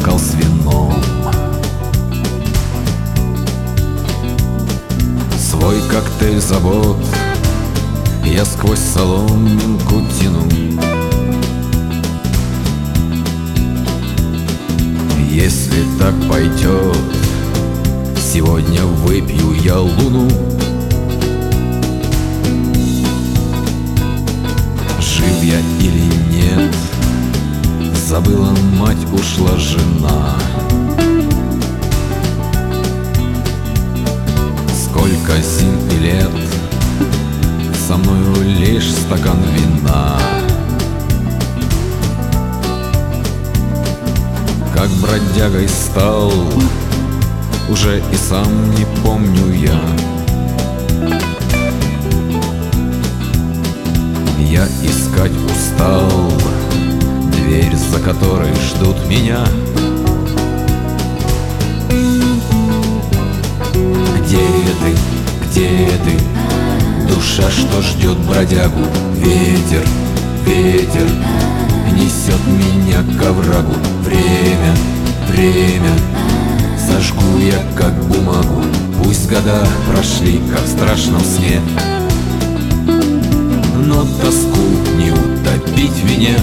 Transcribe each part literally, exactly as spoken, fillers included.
бокал с вином. Свой коктейль забот я сквозь соломинку тяну. Если так пойдет, сегодня выпью я луну. Жив я или нет, забыла мать, ушла жена. Сколько зим и лет, со мною лишь стакан вина. Как бродягой стал, уже и сам не помню я. Я искать устал дверь, за которой ждут меня. Где ты, где ты, душа, что ждет бродягу? Ветер, ветер несет меня к оврагу. Время, время сожгу я, как бумагу. Пусть года прошли, как в страшном сне, но тоску не утопить в вине.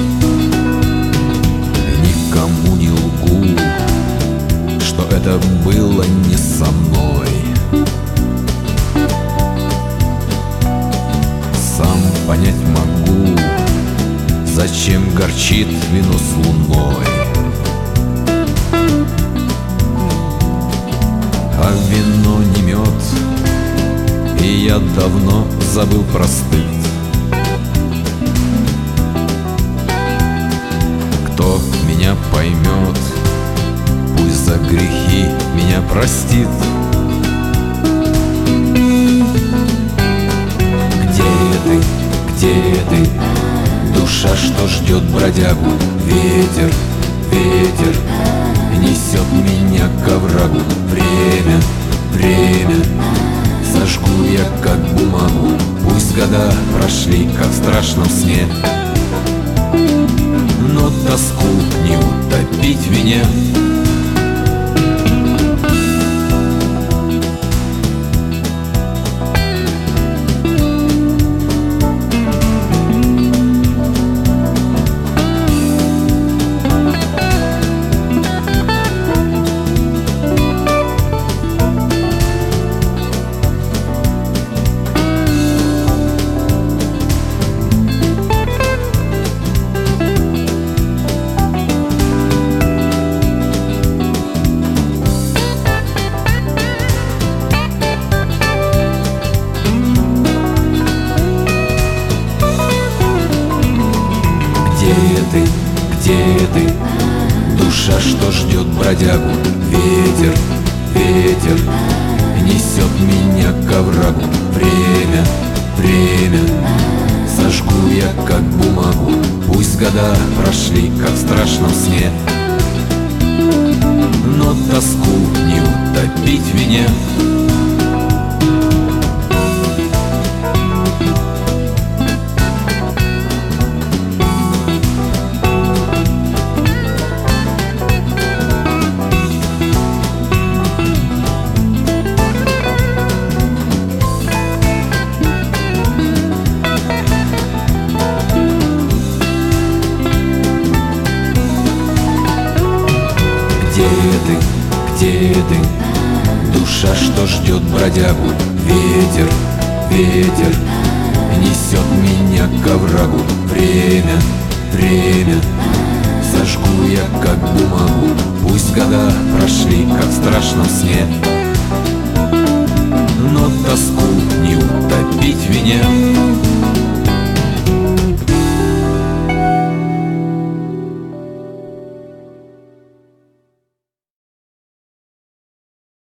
Никому не лгу, что это было не со мной. Сам понять могу, зачем горчит вино с луной. А вино не мед, и я давно забыл про стыд. Кто меня поймет, пусть за грехи меня простит. Где ты, где ты, душа, что ждет бродягу? Ветер, ветер несет меня к оврагу. Время, время сожгу я, как бумагу. Пусть года прошли, как в страшном сне, но тоску не утопить в вине. Где ты, где ты, душа, что ждет бродягу? Ветер, ветер несет меня к оврагу. Время, время сожгу я, как бумагу. Пусть года прошли, как в страшном сне, но тоску не утопить в вине. Где ты, где ты, душа, что ждет бродягу? Ветер, ветер несет меня к оврагу. Время, время сожгу я, как бумагу. Пусть года прошли, как в страшном сне,